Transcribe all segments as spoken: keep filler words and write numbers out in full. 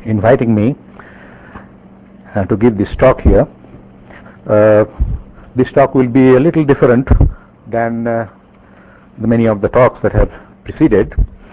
inviting me uh, to give this talk here. Uh, this talk will be a little different than uh, the many of the talks that have preceded.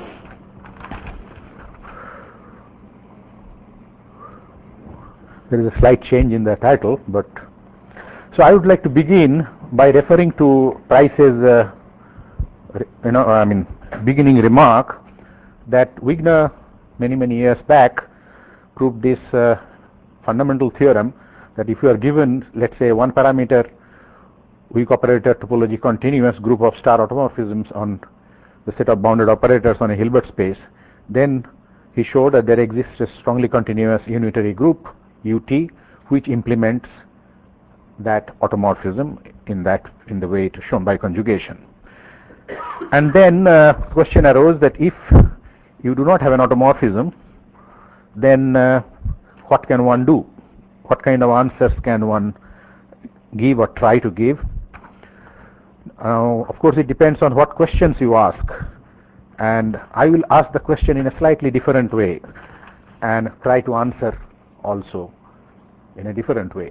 There is a slight change in the title, but so I would like to begin by referring to Price's, uh, you know, I mean, beginning remark that Wigner, many many years back, proved this uh, fundamental theorem that if you are given, let's say, one parameter weak operator topology continuous group of star automorphisms on the set of bounded operators on a Hilbert space, then he showed that there exists a strongly continuous unitary group U T which implements that automorphism in that in the way it is shown by conjugation. And then uh, question arose that if you do not have an automorphism, then uh, what can one do? What kind of answers can one give or try to give? Uh, of course, it depends on what questions you ask, and I will ask the question in a slightly different way and try to answer also in a different way.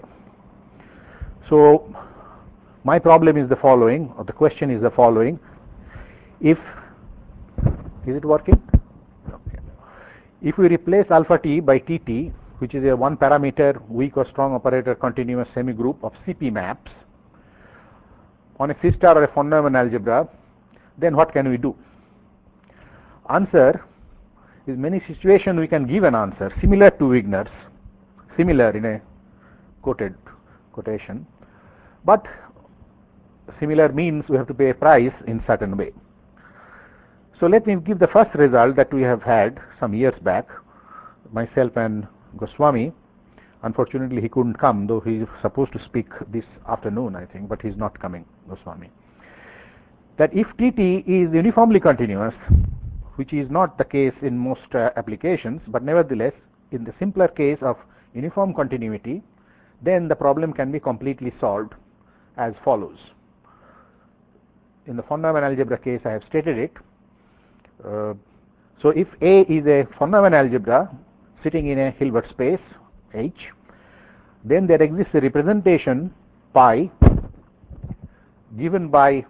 So my problem is the following, or the question is the following: if is it working? Okay. If we replace alpha t by tt, which is a one parameter weak or strong operator continuous semigroup of C P maps on a C star or a von Neumann algebra, then what can we do? Answer is, many situations we can give an answer similar to Wigner's, similar in a quoted quotation, but similar means we have to pay a price in certain way. So let me give the first result that we have had some years back, myself and Goswami. Unfortunately, he couldn't come, though he is supposed to speak this afternoon, I think, but he's not coming, Goswami. That if T T is uniformly continuous, which is not the case in most uh, applications, but nevertheless, in the simpler case of uniform continuity, then the problem can be completely solved as follows. In the von Neumann algebra case, I have stated it. Uh, so if A is a von Neumann algebra sitting in a Hilbert space H, then there exists a representation pi given by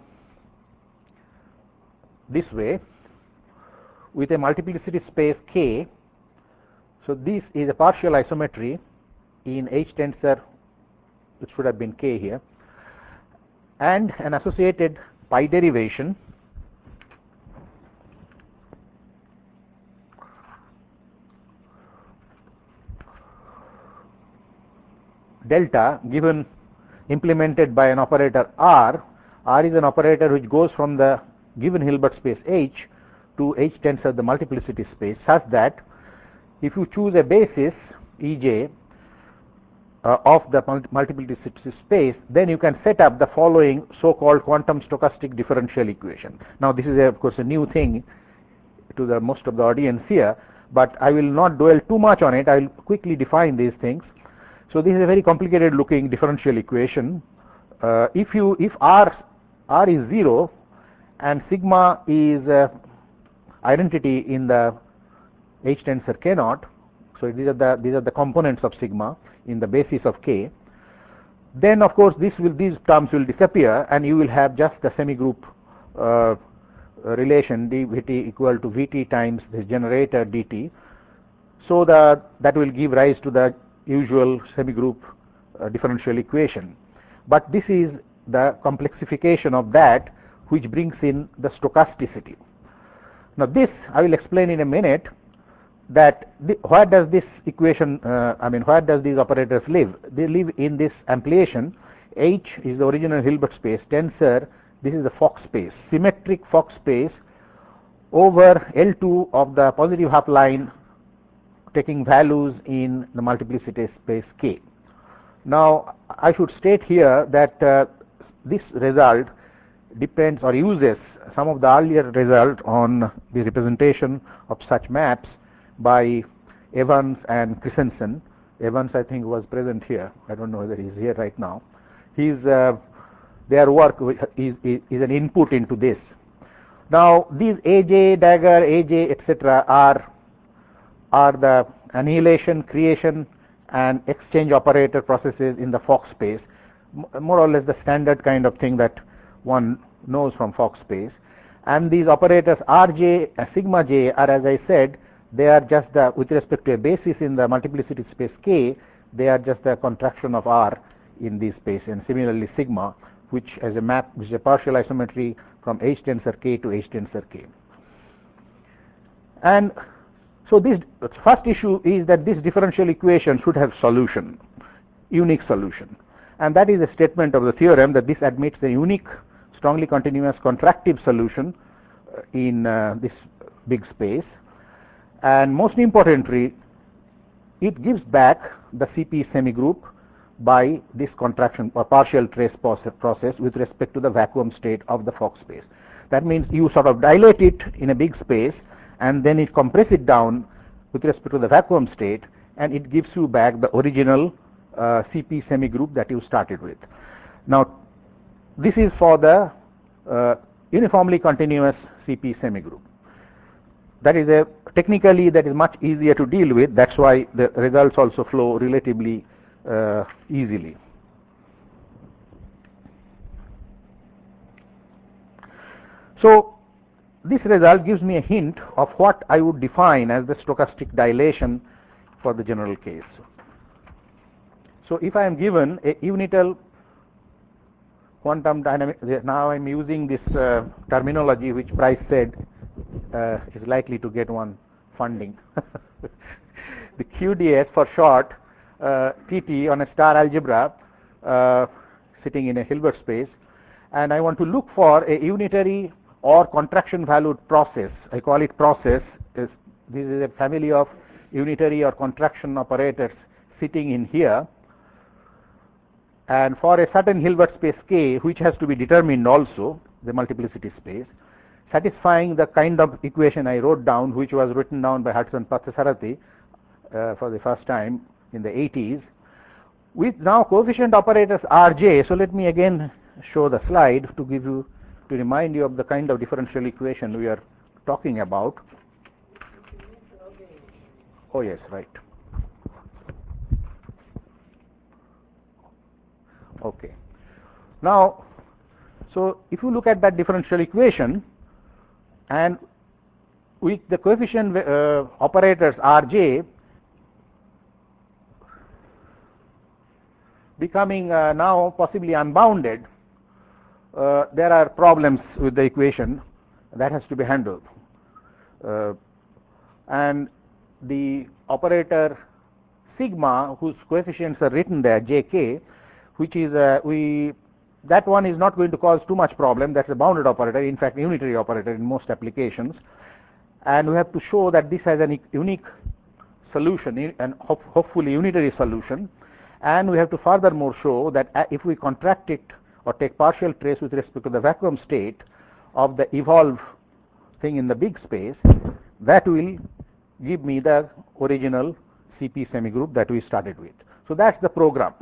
this way with a multiplicity space K. So this is a partial isometry in H tensor, which should have been K here, and an associated pi derivation delta given implemented by an operator R. R is an operator which goes from the given Hilbert space H to H tensor the multiplicity space, such that if you choose a basis E J uh, of the multiplicity space, then you can set up the following so-called quantum stochastic differential equation. Now this is a, of course a new thing to the most of the audience here, but I will not dwell too much on it. I will quickly define these things. So this is a very complicated looking differential equation. Uh, if you if r r is zero and sigma is uh, identity in the H tensor K naught, so these are the these are the components of sigma in the basis of K, then of course this will these terms will disappear and you will have just the semigroup uh, relation dvt equal to vt times the generator dt. So the that will give rise to the usual semigroup uh, differential equation. But this is the complexification of that which brings in the stochasticity. Now this I will explain in a minute, that the, where does this equation, uh, I mean where does these operators live? They live in this ampliation. H is the original Hilbert space, tensor, this is the Fock space, symmetric Fock space over L two of the positive half line taking values in the multiplicity space K. Now I should state here that uh, this result depends or uses some of the earlier result on the representation of such maps by Evans and Christensen. Evans, I think, was present here. I don't know whether he's here right now. His uh, their work is, is, is an input into this. Now these A J, dagger, A J, et cetera are are the annihilation, creation, and exchange operator processes in the Fock space, more or less the standard kind of thing that one knows from Fock space. And these operators Rj and sigma j are, as I said, they are just the, with respect to a basis in the multiplicity space K, they are just a contraction of R in this space. And similarly sigma, which as a map, which is a partial isometry from H tensor K to H tensor K. And so this first issue is that this differential equation should have solution, unique solution. And that is a statement of the theorem that this admits a unique, strongly continuous contractive solution in uh, this big space. And most importantly, it gives back the C P semigroup by this contraction or partial trace process with respect to the vacuum state of the Fock space. That means you sort of dilate it in a big space and then it compress it down with respect to the vacuum state, and it gives you back the original uh, C P semigroup that you started with. Now, this is for the uh, uniformly continuous C P semigroup. That is a technically that is much easier to deal with. That's why the results also flow relatively uh, easily. So this result gives me a hint of what I would define as the stochastic dilation for the general case. So if I am given a unital quantum dynamic, now I am using this uh, terminology which Price said uh, is likely to get one funding. The Q D S for short, uh, T T on a star algebra uh, sitting in a Hilbert space, and I want to look for a unitary or contraction valued process. I call it process. Is this is a family of unitary or contraction operators sitting in here, and for a certain Hilbert space K, which has to be determined also, the multiplicity space, satisfying the kind of equation I wrote down, which was written down by Hudson Parthasarathy uh, for the first time in the eighties, with now coefficient operators Rj. So let me again show the slide to give you, to remind you of the kind of differential equation we are talking about. Oh yes, right. Okay. Now, so if you look at that differential equation, and with the coefficient uh, operators Rj becoming uh, now possibly unbounded, uh, there are problems with the equation that has to be handled. Uh, and the operator sigma, whose coefficients are written there, Jk, which is uh, we that one is not going to cause too much problem. That's a bounded operator, in fact unitary operator in most applications, and we have to show that this has a unique solution and ho hopefully unitary solution, and we have to furthermore show that if we contract it or take partial trace with respect to the vacuum state of the evolve thing in the big space, that will give me the original C P semigroup that we started with. So that's the program,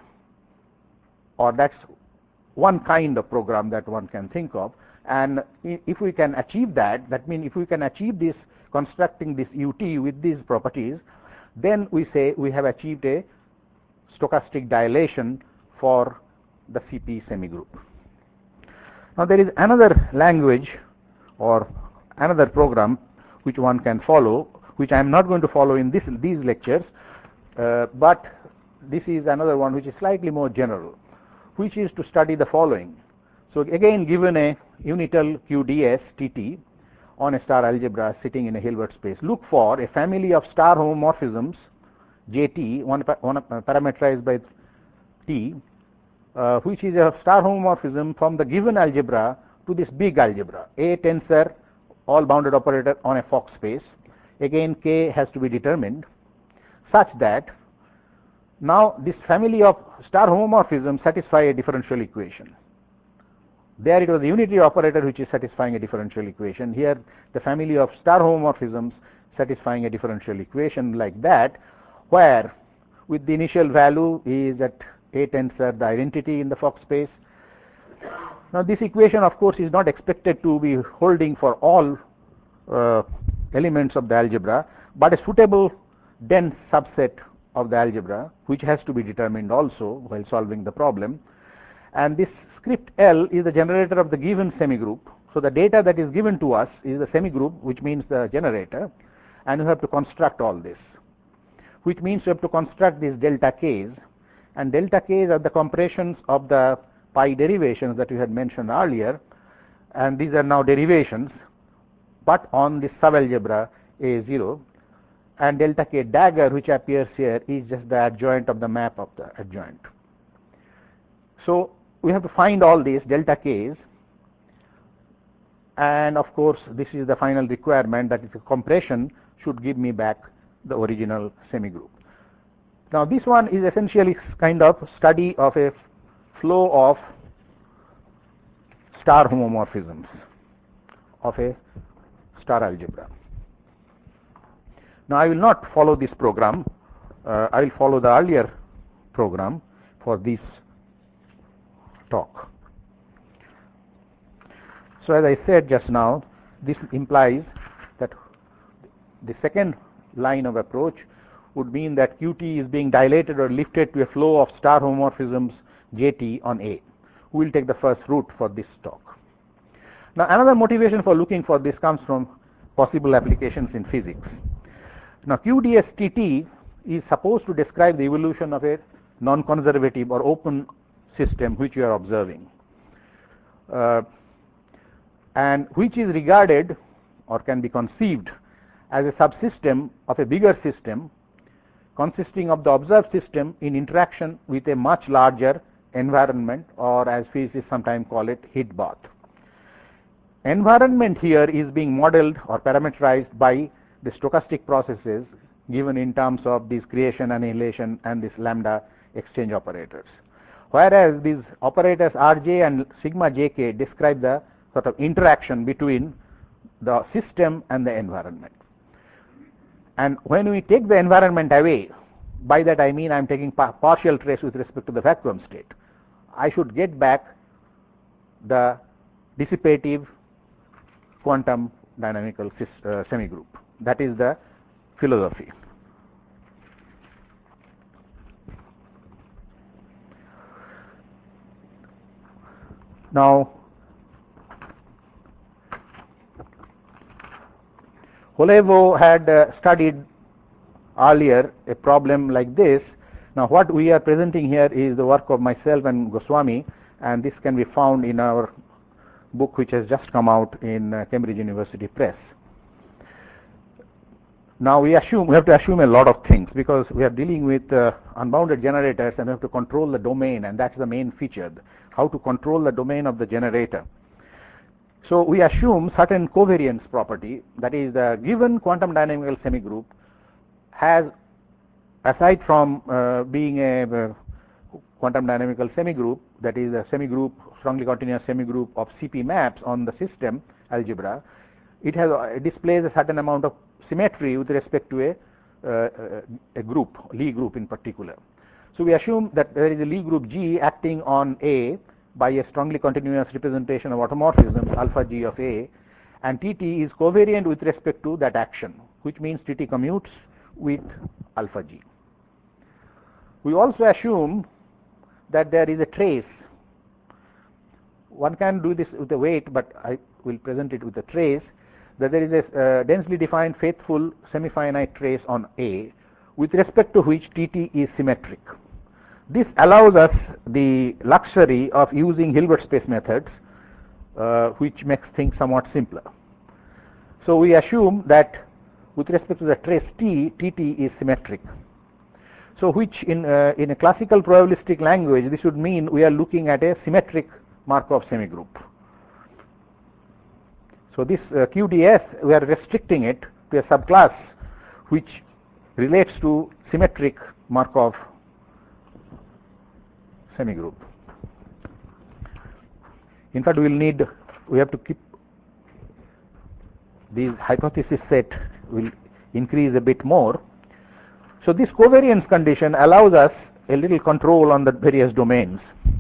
or that's one kind of program that one can think of. And if we can achieve that, that means if we can achieve this, constructing this U T with these properties, then we say we have achieved a stochastic dilation for the C P semigroup. Now there is another language or another program which one can follow, which I am not going to follow in this, these lectures, uh, but this is another one which is slightly more general, which is to study the following. So again, given a unital Q D S T T on a star algebra sitting in a Hilbert space, look for a family of star homomorphisms J T, one, one parameterized by T, uh, which is a star homomorphism from the given algebra to this big algebra, A tensor, all bounded operator on a Fock space. Again, K has to be determined such that now this family of star homomorphisms satisfy a differential equation. There it was the unitary operator which is satisfying a differential equation. Here the family of star homomorphisms satisfying a differential equation like that, where with the initial value is at A tensor the identity in the Fock space. Now this equation of course is not expected to be holding for all uh, elements of the algebra, but a suitable dense subset of the algebra, which has to be determined also while solving the problem. And this script L is the generator of the given semigroup. So the data that is given to us is the semigroup, which means the generator, and you have to construct all this, which means you have to construct these delta k's, and delta k's are the compressions of the pi derivations that you had mentioned earlier, and these are now derivations, but on this subalgebra A zero, and delta k dagger, which appears here, is just the adjoint of the map of the adjoint. So we have to find all these delta k's, and of course this is the final requirement, that is the compression should give me back the original semigroup. Now this one is essentially kind of study of a flow of star homomorphisms of a star algebra. Now I will not follow this program, uh, I will follow the earlier program for this talk. So as I said just now, this implies that the second line of approach would mean that Q T is being dilated or lifted to a flow of star homomorphisms J T on A. We will take the first route for this talk. Now another motivation for looking for this comes from possible applications in physics. Now Q D S T T is supposed to describe the evolution of a non-conservative or open system which you are observing, uh, and which is regarded or can be conceived as a subsystem of a bigger system consisting of the observed system in interaction with a much larger environment, or as physicists sometimes call it, heat bath. Environment here is being modeled or parameterized by the stochastic processes given in terms of this creation, annihilation, and this lambda exchange operators, whereas these operators Rj and sigma jk describe the sort of interaction between the system and the environment. And when we take the environment away, by that I mean I am taking pa partial trace with respect to the vacuum state, I should get back the dissipative quantum dynamical uh, semigroup. That is the philosophy. Now Holevo had uh, studied earlier a problem like this. Now what we are presenting here is the work of myself and Goswami, and this can be found in our book which has just come out in uh, Cambridge University Press. Now we assume we have to assume a lot of things, because we are dealing with uh, unbounded generators and we have to control the domain, and that's the main feature, how to control the domain of the generator. So we assume certain covariance property, that is the given quantum dynamical semigroup has, aside from uh, being a uh, quantum dynamical semigroup, that is a semigroup, strongly continuous semigroup of C P maps on the system algebra, it has uh, displays a certain amount of symmetry with respect to a, uh, a group, Lie group in particular. So we assume that there is a Lie group G acting on A by a strongly continuous representation of automorphisms alpha G of A, and T T is covariant with respect to that action, which means T T commutes with alpha G. We also assume that there is a trace. One can do this with a weight, but I will present it with a trace, that there is a uh, densely defined faithful semi-finite trace on A with respect to which T T is symmetric. This allows us the luxury of using Hilbert space methods, uh, which makes things somewhat simpler. So we assume that with respect to the trace T, T T is symmetric. So which in, uh, in a classical probabilistic language, this would mean we are looking at a symmetric Markov semigroup. So this uh, Q D S, we are restricting it to a subclass which relates to symmetric Markov semigroup. In fact, we will need, we have to keep these hypothesis set will increase a bit more. So this covariance condition allows us a little control on the various domains.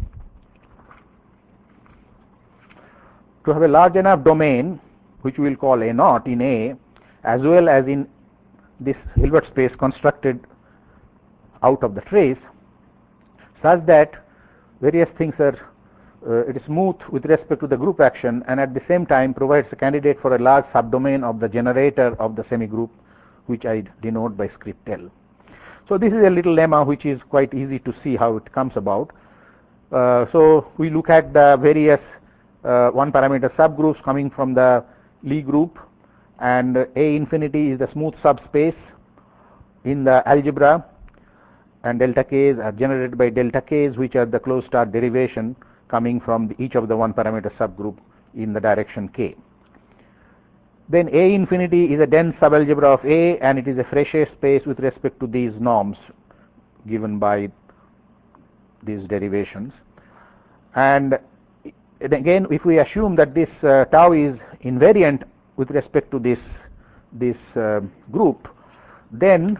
To have a large enough domain, which we will call A naught in A, as well as in this Hilbert space constructed out of the trace such that various things are uh, it is smooth with respect to the group action, and at the same time provides a candidate for a large subdomain of the generator of the semigroup, which I denote by script L. So this is a little lemma which is quite easy to see how it comes about. Uh, so we look at the various uh, one parameter subgroups coming from the Lie group, and uh, A infinity is the smooth subspace in the algebra, and delta k's are generated by delta k's, which are the closed star derivation coming from the, each of the one parameter subgroup in the direction k. Then A infinity is a dense subalgebra of A, and it is a Frechet space with respect to these norms given by these derivations. And again, if we assume that this uh, tau is invariant with respect to this this uh, group, then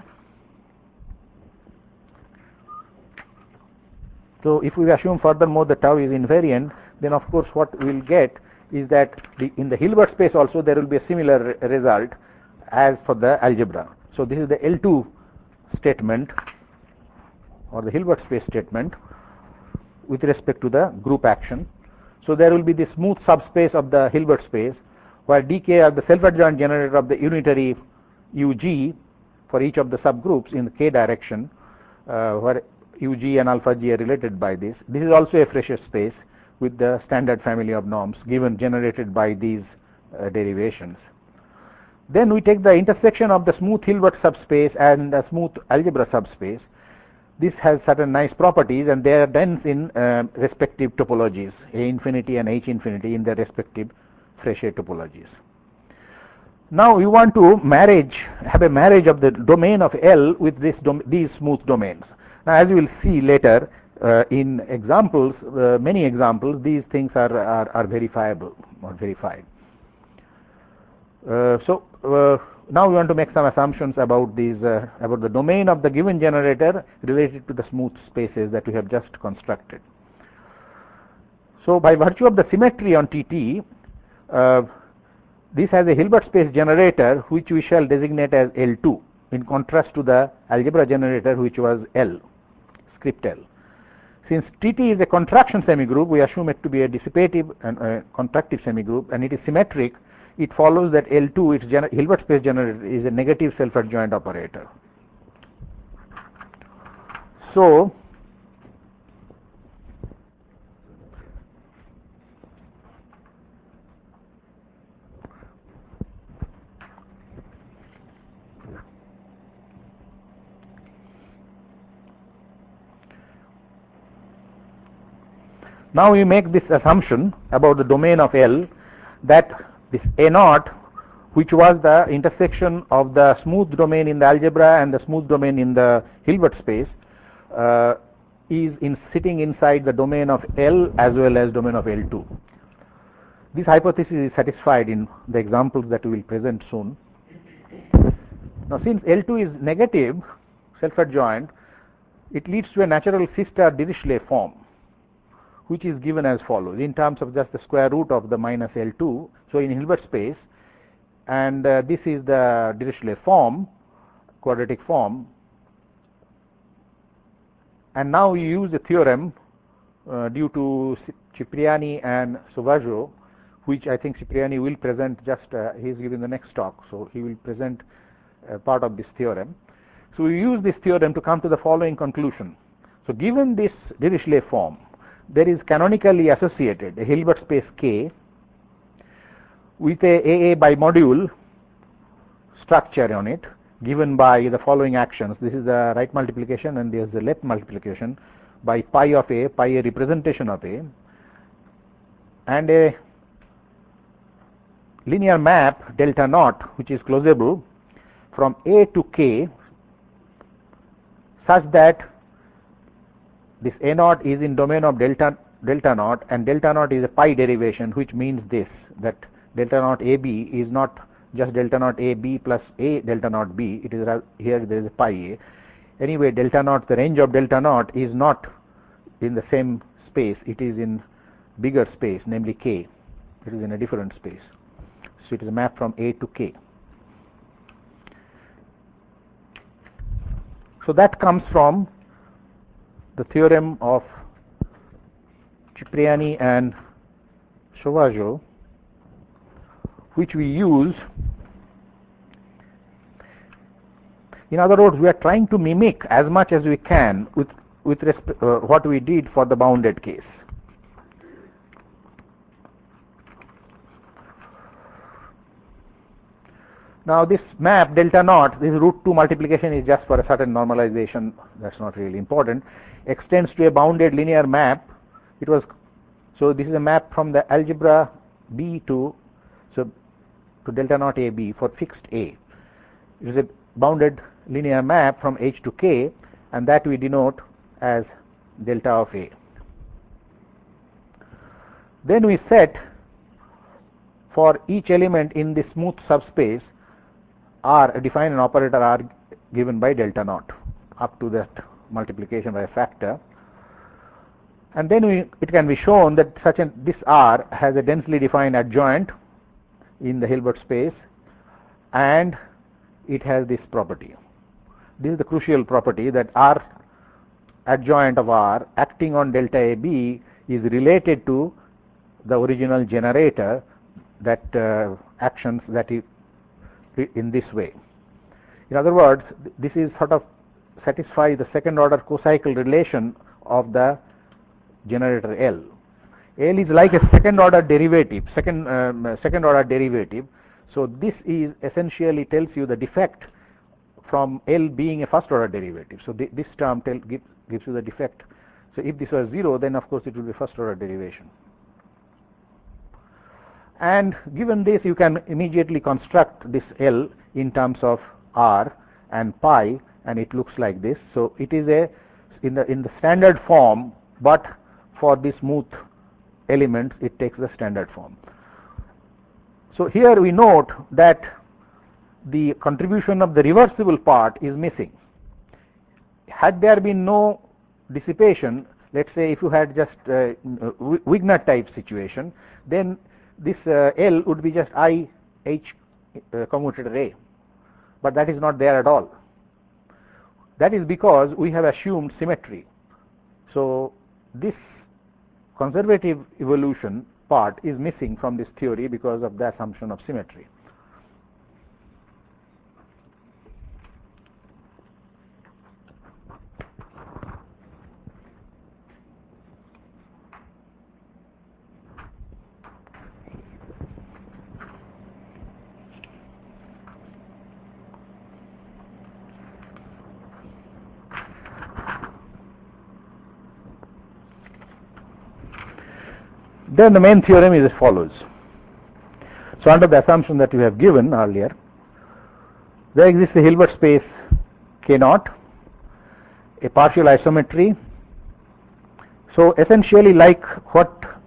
so if we assume furthermore that tau is invariant, then of course what we will get is that the, in the Hilbert space also there will be a similar re result as for the algebra. So this is the L two statement, or the Hilbert space statement, with respect to the group action. So there will be the smooth subspace of the Hilbert space, where dk are the self-adjoint generator of the unitary U G for each of the subgroups in the k direction, uh, where U G and alpha G are related by this. This is also a Frechet space with the standard family of norms given generated by these uh, derivations. Then we take the intersection of the smooth Hilbert subspace and the smooth algebra subspace. This has certain nice properties, and they are dense in uh, respective topologies, A infinity and H infinity, in their respective Frechet topologies. Now we want to marriage, have a marriage of the domain of L with this dom these smooth domains. Now, as you will see later uh, in examples, uh, many examples, these things are, are, are verifiable or verified. Uh, so uh, now we want to make some assumptions about these uh, about the domain of the given generator related to the smooth spaces that we have just constructed. So by virtue of the symmetry on T T, uh, this has a Hilbert space generator which we shall designate as L two, in contrast to the algebra generator which was L, script L. Since T T is a contraction semigroup, we assume it to be a dissipative and uh, contractive semigroup, and it is symmetric. It follows that L two, its Hilbert space generator, is a negative self-adjoint operator. So now we make this assumption about the domain of L, that this A naught, which was the intersection of the smooth domain in the algebra and the smooth domain in the Hilbert space, uh, is in sitting inside the domain of L as well as domain of L two. This hypothesis is satisfied in the examples that we will present soon. Now, since L two is negative self-adjoint, it leads to a natural C-star Dirichlet form, which is given as follows in terms of just the square root of the minus L two. So in Hilbert space, and uh, this is the Dirichlet form, quadratic form. And now we use a theorem uh, due to Cipriani and Sauvageau, which I think Cipriani will present just, uh, he is giving the next talk, so he will present uh, part of this theorem. So we use this theorem to come to the following conclusion. So given this Dirichlet form, there is canonically associated a Hilbert space K with a A A bimodule structure on it, given by the following actions. This is the right multiplication and this is the left multiplication by pi of A, pi a representation of A, and a linear map delta naught which is closable from A to K, such that this A naught is in domain of delta delta naught, and delta naught is a pi derivation, which means this, that delta naught A B is not just delta naught A B plus A delta naught B. It is here there is a pi A. Anyway, delta naught, the range of delta naught is not in the same space. It is in bigger space, namely K. It is in a different space. So it is a map from A to K. So that comes from the theorem of Cipriani and Sauvageau, which we use. In other words, we are trying to mimic as much as we can with, with resp uh, what we did for the bounded case. Now this map delta naught, this root two multiplication is just for a certain normalization, that's not really important, extends to a bounded linear map. It was, so this is a map from the algebra B to, so to delta naught A B for fixed A. It is a bounded linear map from H to K, and that we denote as delta of A. Then we set for each element in this smooth subspace R, define an operator R given by delta naught up to that multiplication by a factor, and then we, it can be shown that such an this R has a densely defined adjoint in the Hilbert space, and it has this property. This is the crucial property, that R adjoint of R acting on delta A B is related to the original generator that uh, actions that is in this way. In other words, this is sort of satisfies the second order cocycle relation of the generator L. L is like a second order derivative, second um, second order derivative. So this is essentially tells you the defect from L being a first order derivative. So th this term tell, give, gives you the defect. So if this was zero, then of course it will be first order derivation. And given this, you can immediately construct this L in terms of R and pi, and it looks like this. So it is a in the in the standard form, but for this smooth element it takes the standard form. So here we note that the contribution of the reversible part is missing. Had there been no dissipation, let's say if you had just uh, Wigner type situation, then this uh, L would be just I H uh, commutator A, but that is not there at all. That is because we have assumed symmetry. So this conservative evolution part is missing from this theory because of the assumption of symmetry. Then the main theorem is as follows. So under the assumption that we have given earlier, there exists a Hilbert space K naught, a partial isometry. So essentially like what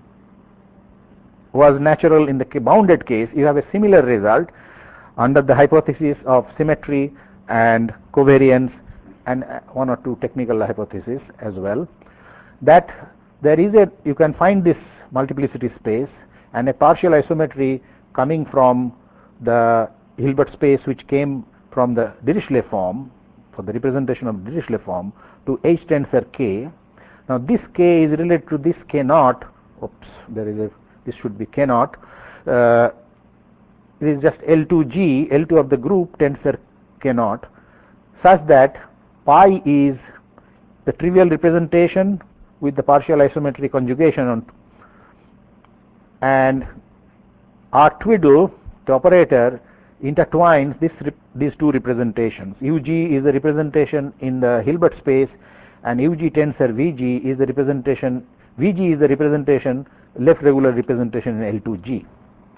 was natural in the bounded case, you have a similar result under the hypothesis of symmetry and covariance, and one or two technical hypotheses as well, that there is a, you can find this multiplicity space and a partial isometry coming from the Hilbert space which came from the Dirichlet form, for the representation of the Dirichlet form, to H tensor K. Now this K is related to this K naught. Oops, there is a, this should be K naught. Uh, it is just L two G, L two of the group tensor K naught, such that pi is the trivial representation with the partial isometry conjugation on, and R twiddle, the operator, intertwines this these two representations. U G is the representation in the Hilbert space, and U G tensor V G is the representation, V G is the representation, left regular representation in L two G.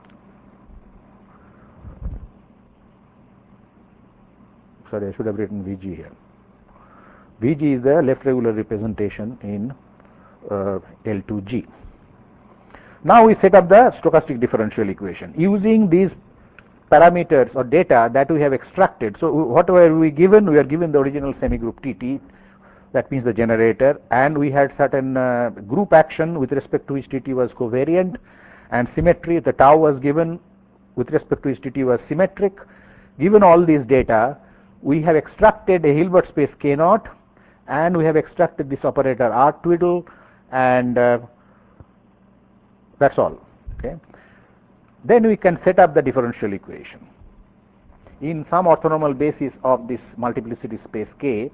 Sorry, I should have written V G here. V G is the left regular representation in uh, L two G. Now we set up the stochastic differential equation using these parameters or data that we have extracted. So whatever we given, we are given the original semigroup T T, that means the generator, and we had certain uh, group action with respect to which T T was covariant, and symmetry, the tau was given with respect to which T T was symmetric. Given all these data, we have extracted a Hilbert space K naught, and we have extracted this operator R twiddle, and uh, that's all. Okay. Then we can set up the differential equation in some orthonormal basis of this multiplicity space K.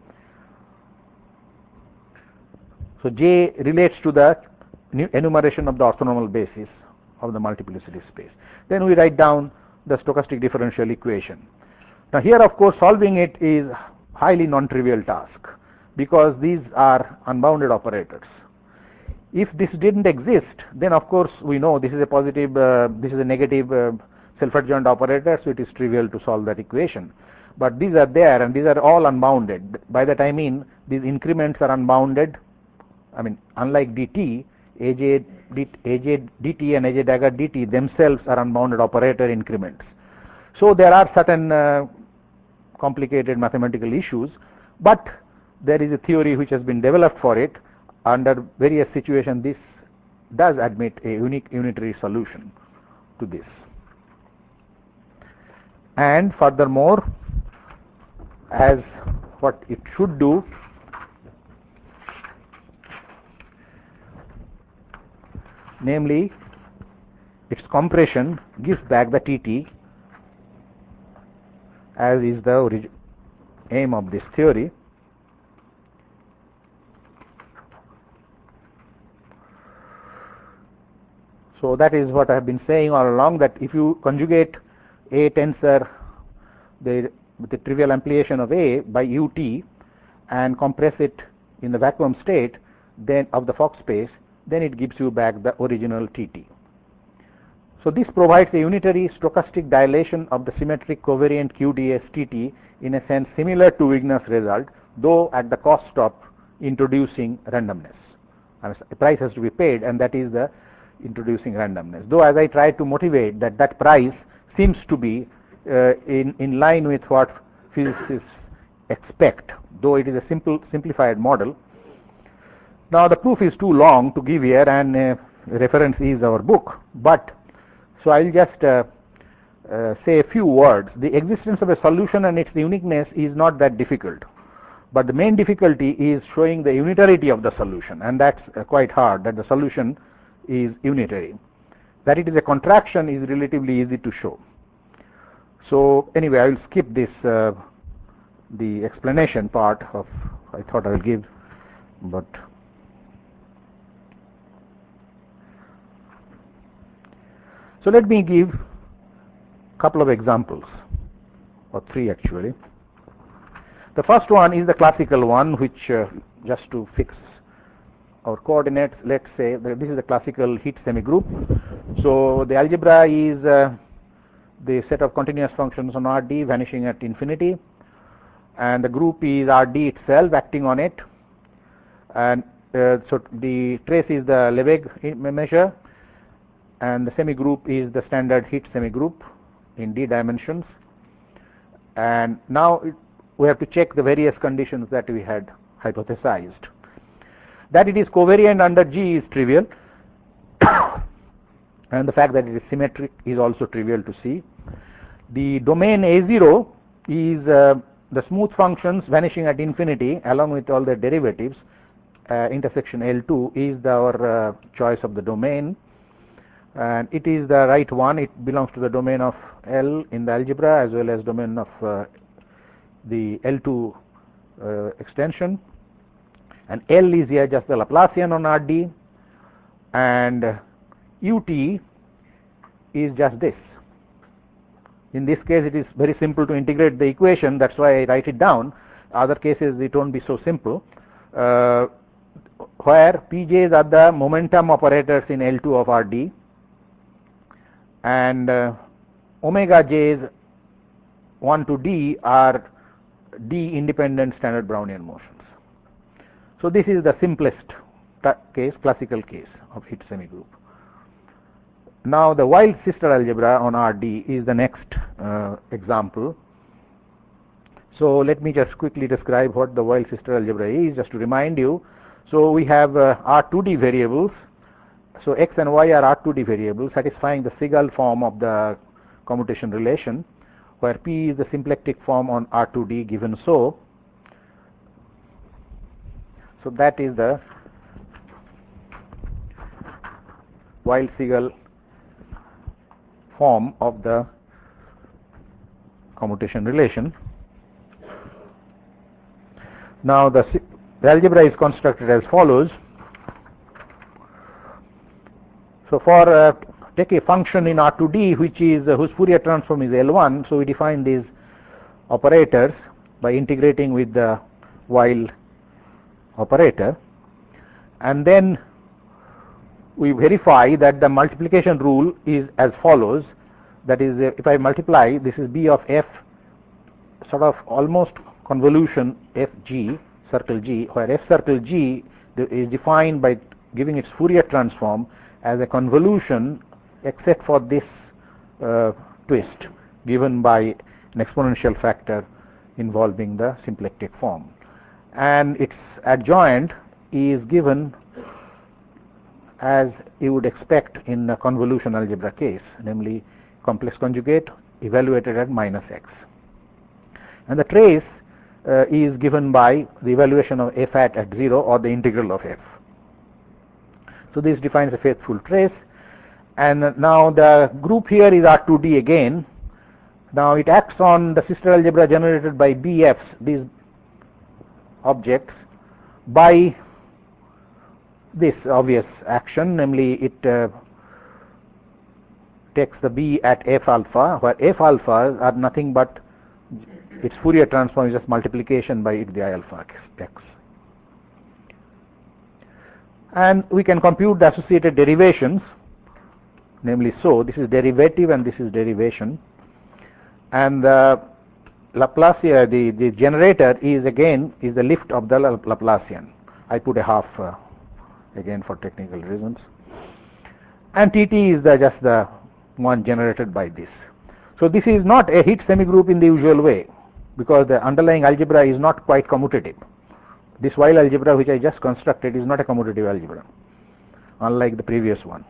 So J relates to the enumeration of the orthonormal basis of the multiplicity space. Then we write down the stochastic differential equation. Now here, of course, solving it is highly non-trivial task, because these are unbounded operators. If this didn't exist, then of course we know this is a positive, uh, this is a negative uh, self-adjoint operator, so it is trivial to solve that equation. But these are there, and these are all unbounded. By that I mean these increments are unbounded. I mean, unlike dt, aj, aj dt and aj dagger dt themselves are unbounded operator increments. So there are certain uh, complicated mathematical issues, but there is a theory which has been developed for it. Under various situations, this does admit a unique unitary solution to this. And furthermore, as what it should do, namely its compression gives back the T T, as is the aim of this theory. So that is what I have been saying all along, that if you conjugate A tensor the, with the trivial ampliation of A by U T and compress it in the vacuum state then of the Fock space, then it gives you back the original T T. So this provides a unitary stochastic dilation of the symmetric covariant Q D S T T in a sense similar to Wigner's result, though at the cost of introducing randomness. And a price has to be paid, and that is the introducing randomness. Though as I try to motivate that that price seems to be uh, in, in line with what physicists expect, though it is a simple simplified model. Now the proof is too long to give here, and uh, reference is our book, but so I'll just uh, uh, say a few words. The existence of a solution and its uniqueness is not that difficult, but the main difficulty is showing the unitarity of the solution, and that's uh, quite hard, that the solution is unitary. That it is a contraction is relatively easy to show. So anyway, I will skip this uh, the explanation part of I thought I will give, but so let me give a couple of examples, or three actually. The first one is the classical one, which uh, just to fix our coordinates, let's say that this is the classical heat semigroup. So the algebra is uh, the set of continuous functions on R D vanishing at infinity, and the group is R D itself acting on it, and uh, so the trace is the Lebesgue measure, and the semigroup is the standard heat semigroup in d dimensions. And now it, we have to check the various conditions that we had hypothesized. That it is covariant under G is trivial, and the fact that it is symmetric is also trivial to see. The domain A zero is uh, the smooth functions vanishing at infinity along with all their derivatives. Uh, intersection L two is the, our uh, choice of the domain, and it is the right one. It belongs to the domain of L in the algebra as well as domain of uh, the L two uh, extension. And L is here just the Laplacian on R D, and uh, U T is just this. In this case, it is very simple to integrate the equation. That's why I write it down. Other cases, it won't be so simple. Uh, where P J's are the momentum operators in L two of R D, and uh, omega J's one to D are D independent standard Brownian motions. So this is the simplest case, classical case of heat semigroup. Now the Wild sister algebra on R D is the next uh, example. So let me just quickly describe what the Wild sister algebra is, just to remind you. So we have uh, R two D variables. So x and y are R two D variables satisfying the Seagal form of the commutation relation, where P is the symplectic form on R two D given so. So that is the Weyl-Siegel form of the commutation relation. Now the, the algebra is constructed as follows. So for uh, take a function in R two D which is uh, whose Fourier transform is L one, so we define these operators by integrating with the Weyl operator, and then we verify that the multiplication rule is as follows. That is, uh, if I multiply, this is B of F sort of almost convolution F G circle G, where F circle G is defined by giving its Fourier transform as a convolution except for this uh, twist given by an exponential factor involving the symplectic form, and its adjoint is given as you would expect in a convolution algebra case, namely complex conjugate evaluated at minus x, and the trace uh, is given by the evaluation of f at at zero or the integral of f. So this defines a faithful trace, and now the group here is R two D again. Now it acts on the sister algebra generated by B Fs, these objects, by this obvious action, namely it uh, takes the B at f alpha, where f alphas are nothing but its Fourier transform is just multiplication by it the I alpha x. And we can compute the associated derivations, namely so this is derivative and this is derivation, and the Laplacian, the, the generator is again is the lift of the Laplacian. I put a half uh, again for technical reasons, and T T is the just the one generated by this. So this is not a Hit semigroup in the usual way, because the underlying algebra is not quite commutative. This Weyl algebra which I just constructed is not a commutative algebra, unlike the previous one.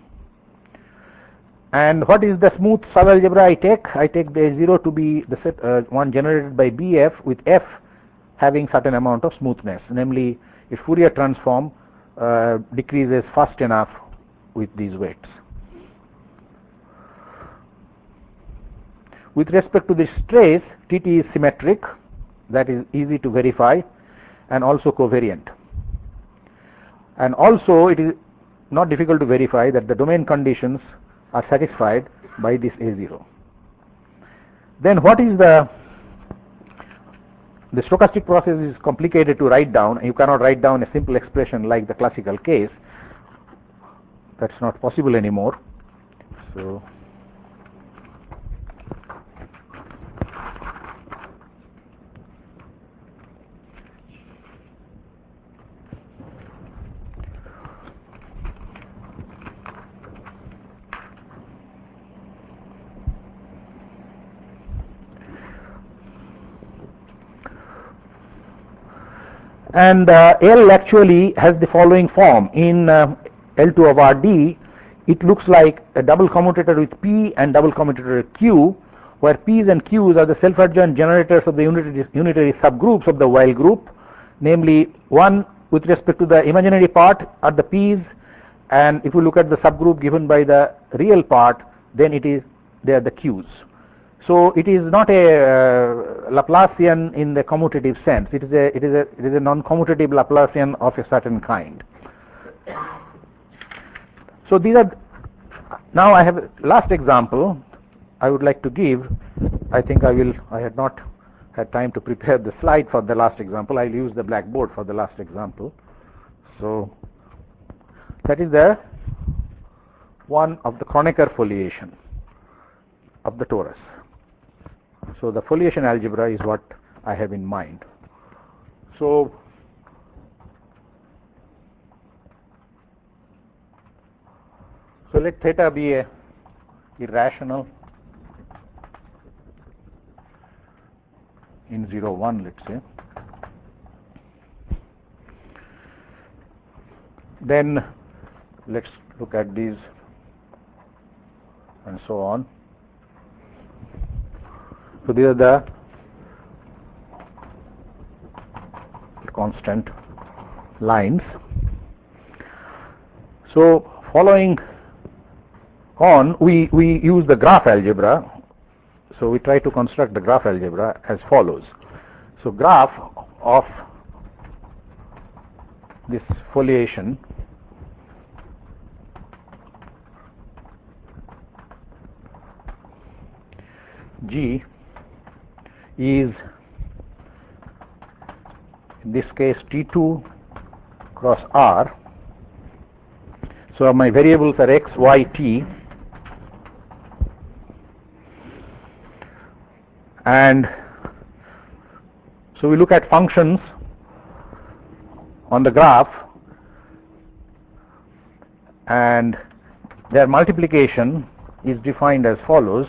And what is the smooth subalgebra I take? I take the A zero to be the set, uh, one generated by B F with F having certain amount of smoothness, namely its Fourier transform uh, decreases fast enough with these weights. With respect to this trace, T T is symmetric, that is easy to verify, and also covariant. And also it is not difficult to verify that the domain conditions are satisfied by this A zero. Then what is the the stochastic process is complicated to write down. You cannot write down a simple expression like the classical case. That's not possible anymore. So and uh, L actually has the following form. In uh, L two of R D, it looks like a double commutator with P and double commutator with Q, where P's and Q's are the self-adjoint generators of the unitary, unitary subgroups of the Weyl group, namely one with respect to the imaginary part are the P's, and if you look at the subgroup given by the real part, then it is they are the Q's. So it is not a uh, Laplacian in the commutative sense. It is a it is a it is a non-commutative Laplacian of a certain kind. So these are. Now I have a last example I would like to give. I think I will. I had not had time to prepare the slide for the last example. I'll use the blackboard for the last example. So that is the one of the Kronecker foliation of the torus. So the foliation algebra is what I have in mind. So so let theta be a irrational in zero one, let's say. Then let's look at these and so on. So these are the constant lines. So following on, we, we use the graph algebra. So we try to construct the graph algebra as follows. So graph of this foliation G is, in this case, T two cross R. So my variables are x, y, t, and so we look at functions on the graph, and their multiplication is defined as follows.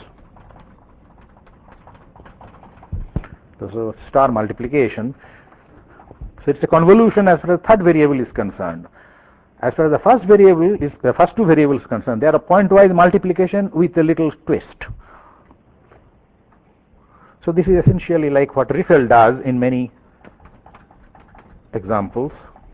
So star multiplication. So it's a convolution as far as the third variable is concerned. As far as the first variable is the first two variables concerned, they are a pointwise multiplication with a little twist. So this is essentially like what Riffel does in many examples.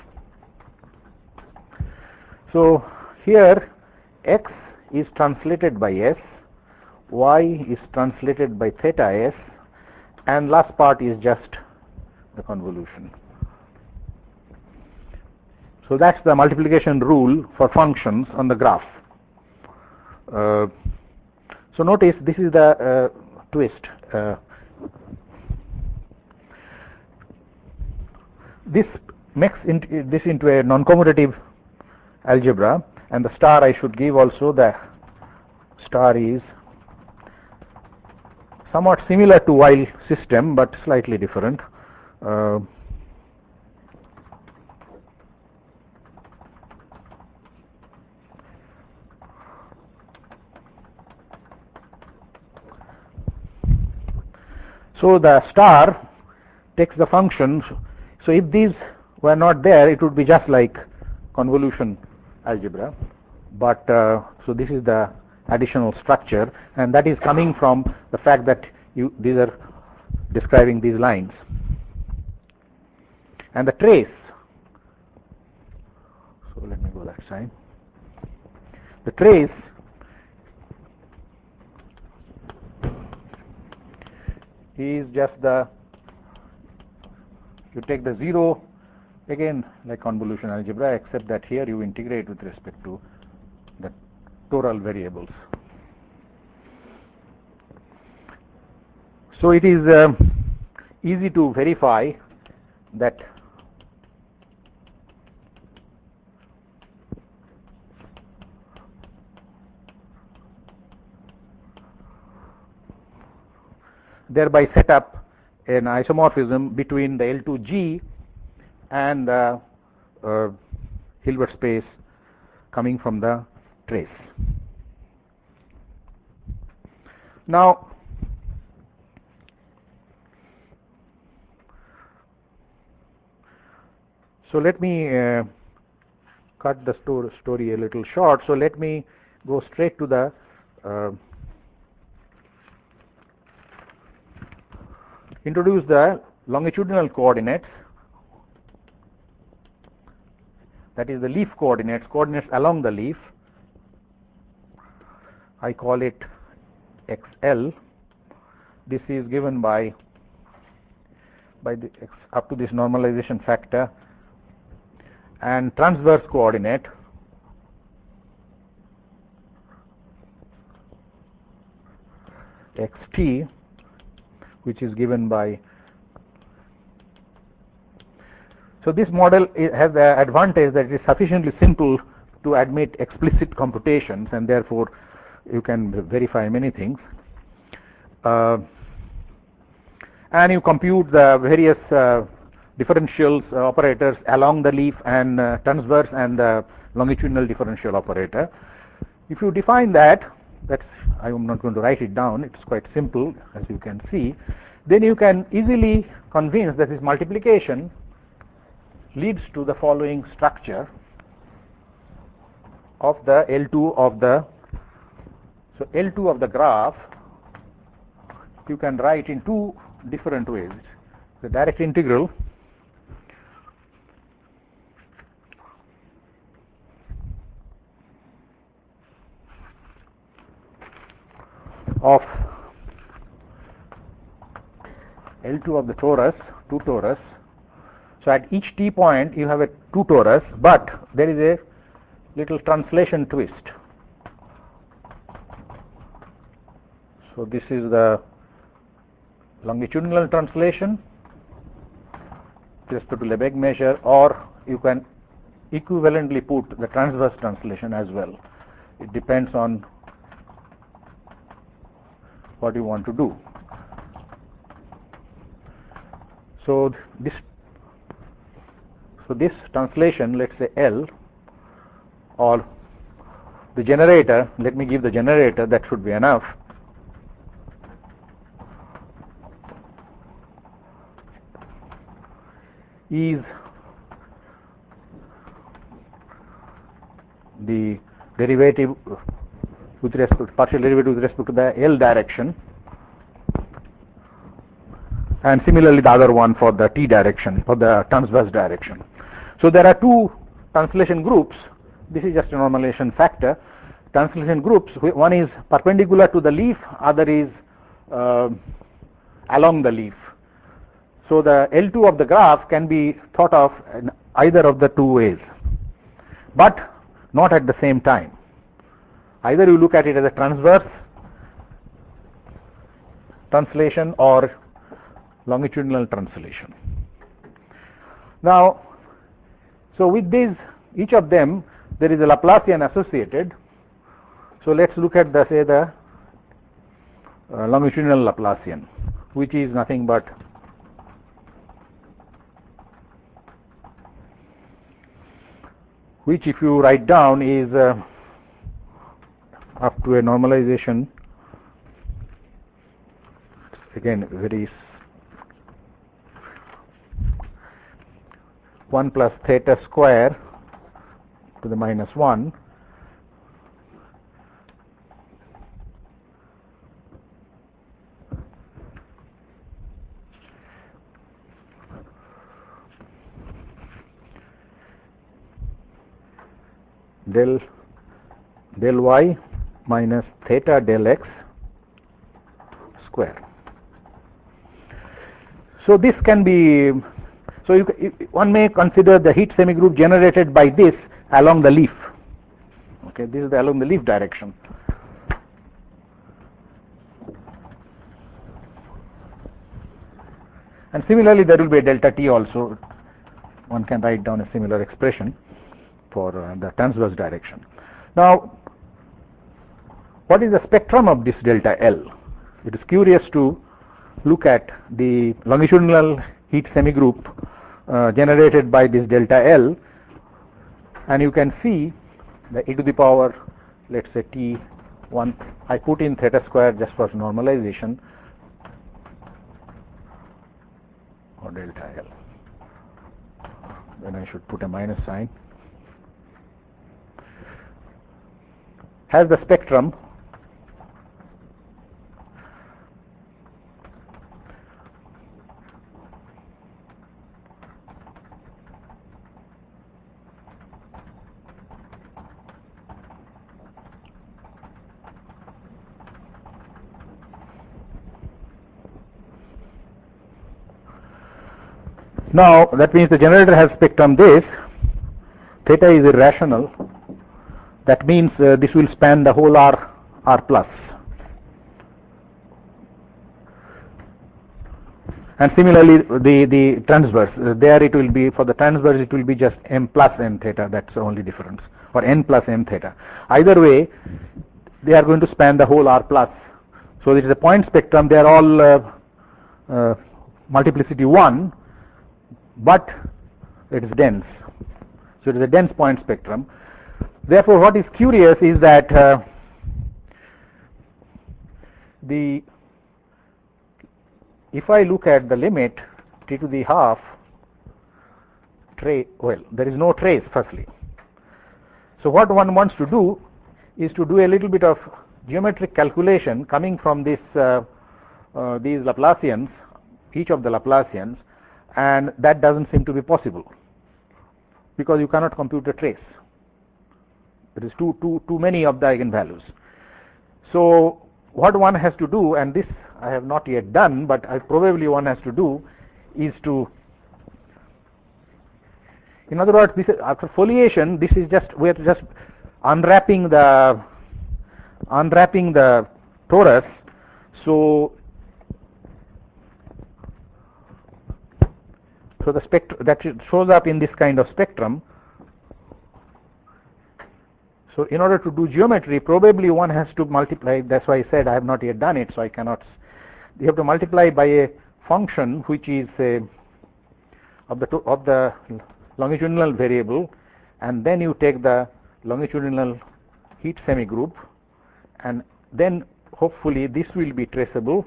So here x is translated by s, y is translated by theta s, and last part is just the convolution. So that's the multiplication rule for functions on the graph. Uh, so notice this is the uh, twist. Uh, this makes int this into a non-commutative algebra, and the star I should give also, the star is somewhat similar to while system but slightly different. Uh, so the star takes the functions. So if these were not there, it would be just like convolution algebra, but uh, so this is the additional structure, and that is coming from the fact that you these are describing these lines. And the trace, so let me go that side. The trace is just the, you take the zero, again like convolution algebra, except that here you integrate with respect to the total variables. So it is uh, easy to verify that thereby set up an isomorphism between the L two G and the uh, Hilbert space coming from the trace. Now so let me uh, cut the sto story a little short. So let me go straight to the uh, introduce the longitudinal coordinates, that is the leaf coordinates, coordinates along the leaf. I call it X L. This is given by by the x, up to this normalization factor, and transverse coordinate X T, which is given by. So this model has the advantage that it is sufficiently simple to admit explicit computations, and therefore you can verify many things. Uh, and you compute the various uh, differentials uh, operators along the leaf and uh, transverse and the longitudinal differential operator. If you define that, that's, I am not going to write it down, it's quite simple as you can see, then you can easily convince that this multiplication leads to the following structure of the L two of the, so L two of the graph you can write in two different ways. The direct integral of L two of the torus, two torus. So at each t point you have a two torus, but there is a little translation twist. So this is the longitudinal translation with respect to Lebesgue measure, or you can equivalently put the transverse translation as well. It depends on what you want to do. So this so this translation, let's say L, or the generator, let me give the generator, that should be enough. Is the derivative with respect partial derivative with respect to the L direction, and similarly the other one for the t direction, for the transverse direction. So there are two translation groups. This is just a normalization factor. Translation groups, one is perpendicular to the leaf, other is uh, along the leaf. So the L two of the graph can be thought of in either of the two ways, but not at the same time. Either you look at it as a transverse translation or longitudinal translation. Now, so with these, each of them, there is a Laplacian associated. So let's look at the, say, the uh, longitudinal Laplacian, which is nothing but which, if you write down, is uh, up to a normalization, again very one plus theta square to the minus one del del y minus theta del x square. So this can be, so you, one may consider the heat semigroup generated by this along the leaf. Okay, this is the along the leaf direction. And similarly there will be a delta t also. One can write down a similar expression for uh, the transverse direction. Now, what is the spectrum of this delta L? It is curious to look at the longitudinal heat semigroup uh, generated by this delta L, and you can see the e to the power, let's say t one, I put in theta square just for normalization, or delta L. Then I should put a minus sign. Has the spectrum now. That means the generator has spectrum this, theta is irrational. That means uh, this will span the whole R, R plus. And similarly the, the transverse, uh, there it will be, for the transverse it will be just m plus n theta, that's the only difference, or n plus m theta. Either way, they are going to span the whole R plus. So this is a point spectrum, they are all uh, uh, multiplicity one, but it is dense. So it is a dense point spectrum. Therefore, what is curious is that uh, the if I look at the limit t to the half trace, well, there is no trace firstly. So what one wants to do is to do a little bit of geometric calculation coming from this uh, uh, these Laplacians, each of the Laplacians, and that doesn't seem to be possible because you cannot compute a trace. It is too too too many of the eigenvalues. So what one has to do, and this I have not yet done, but I probably one has to do, is to, in other words, this is, after foliation, this is just, we are just unwrapping the unwrapping the torus. So so the spectrum that shows up in this kind of spectrum. So in order to do geometry, probably one has to multiply. That's why I said I have not yet done it, so I cannot. You have to multiply by a function which is a, of the of the longitudinal variable, and then you take the longitudinal heat semigroup, and then hopefully this will be traceable,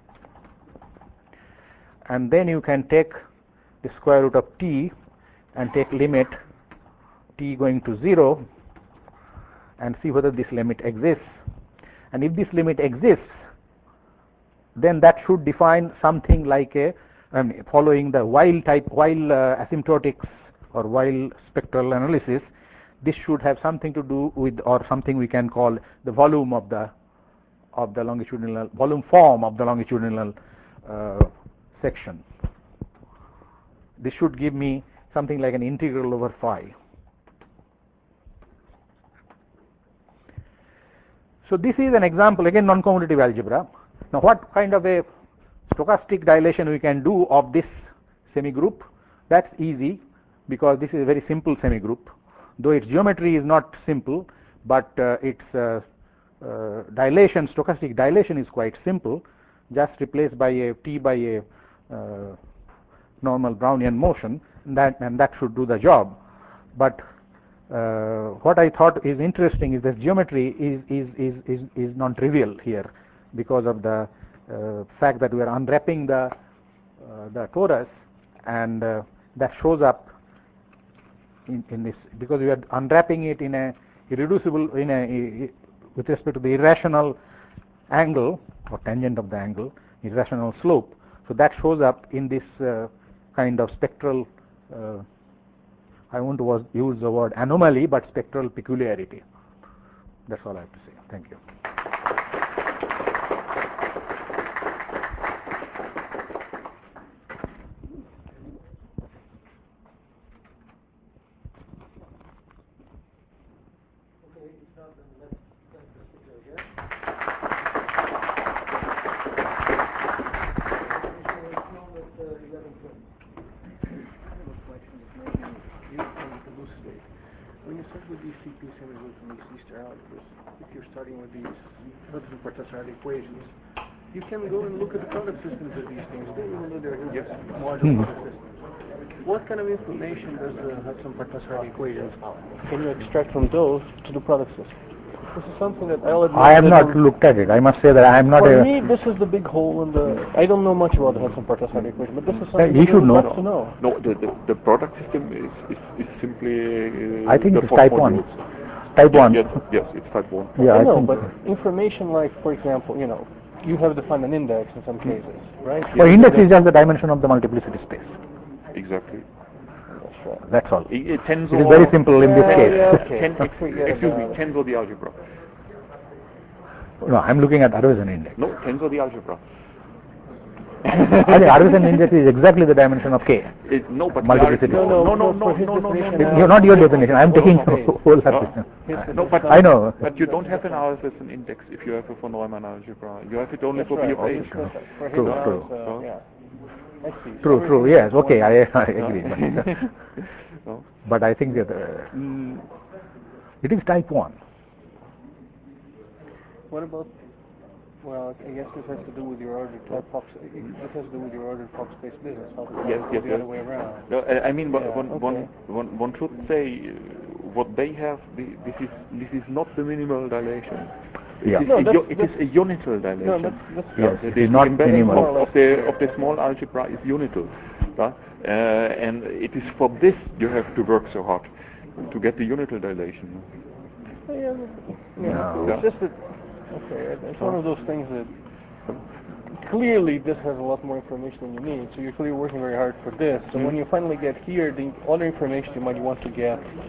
and then you can take the square root of t and take limit t going to zero and see whether this limit exists. And if this limit exists, then that should define something like a, I mean, following the while type, while uh, asymptotics or while spectral analysis, this should have something to do with, or something we can call the volume of the of the longitudinal volume form of the longitudinal uh, section. This should give me something like an integral over phi. So this is an example, again, non-commutative algebra. Now what kind of a stochastic dilation we can do of this semigroup? That's easy, because this is a very simple semigroup, though its geometry is not simple, but uh, its uh, uh, dilation, stochastic dilation, is quite simple. Just replaced by a t by a uh, normal Brownian motion, and that and that should do the job. But uh, what I thought is interesting is that geometry is is is is, is non-trivial here, because of the uh, fact that we are unwrapping the uh, the torus, and uh, that shows up in, in this, because we are unwrapping it in a irreducible, in a with respect to the irrational angle or tangent of the angle, irrational slope. So that shows up in this uh, kind of spectral, uh, I want to was, use the word anomaly, but spectral peculiarity. That's all I have to say. Thank you. When you start with these C P semigroups and these Easter algebras, if you're starting with these Hudson-Pottersheim equations, you can go and look at the product systems of these things, then even though they're yes. modular product systems. What kind of information does the Hudson-Pottersheim equations can you extract from those to the product system? This is something that I'll admit. I have not looked at it. I must say that I am not. For a me, this is the big hole in the. I don't know much about the Hudson-Pottersheim equation, but this is something you that should I would know. like to know. No, the, the, the product system is, is, is simply. Uh, I think the it's type modules. one. Type yes, one. Yes, yes, it's type one. Yeah, I, I know, think but so. information like, for example, you know, you have defined an index in some cases, right? Well, index is just the dimension of the multiplicity space. Exactly. That's right. That's all. It, it, tensor, It is very simple in this Yeah, case. yeah, okay. Ten, ex, Forget excuse me, about it. tensor the algebra. No, I'm looking at Arvisan index. No, tensor the algebra. I think Arvisan index is exactly the dimension of K. It, no, but multiplicity. no, No, no, no, no, no, for his no, no, no, definition, no. You're not your definition. I'm taking Okay. whole No. Arvisan. No, but I know. But you don't have an Arvisan index if you have a von Neumann algebra. You have it only That's for right. B of A. That's right. For his True, now, true. it's, uh, yeah. I see. True, So true. everything Yes. is Okay. one- I, I agree. But, No. but I think that uh, Mm, it is type one. What about? Well, I guess this has to do with your ordered type Fox. This has to do with your ordered Fox space business. How to Yes, go yes, the yes. other way around. No, I I mean, one, Yeah, one, okay. one, one, one should say uh, what they have. The, this is this is not the minimal dilation. It Yeah. is No, a, that's- u- it is that's- a unital dilation. No, that's, that's Yes, the, it the is not embedding minimal. of, of the of the small algebra is unital, uh, and it is for this you have to work so hard to get the unital dilation. Yeah, yeah, No. it's just that. Okay, it's one of those things that clearly this has a lot more information than you need, so you're clearly working very hard for this. So when you finally get here, the other information you might want to get